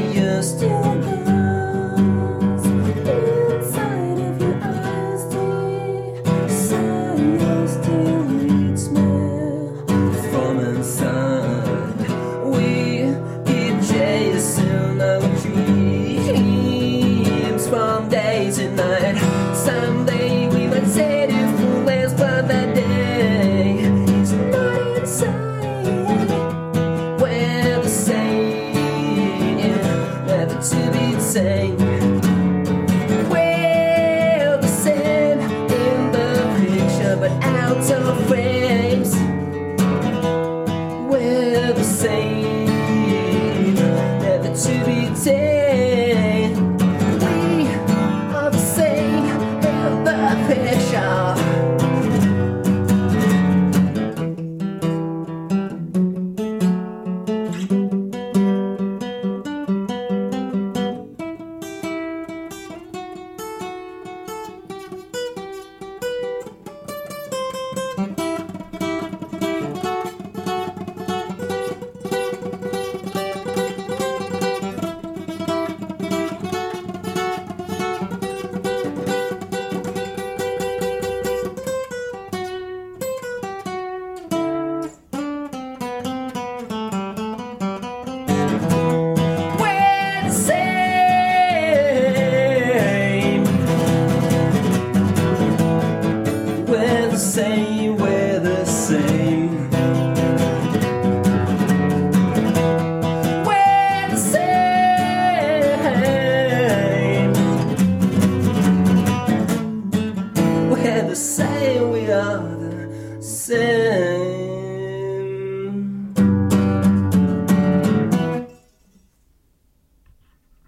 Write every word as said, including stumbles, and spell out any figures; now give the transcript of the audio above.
you're still lost inside of your eyes, dear. So you still reach me from inside. We keep chasing our dreams from day to night. Someday we might say different ways, but that day is not inside. We're the same, never to be same. We're the same in the picture, but out of frames. We're the same, never to be tamed. We are the same in the picture. Same, we're the same. We're the same. We're the same, we are the same.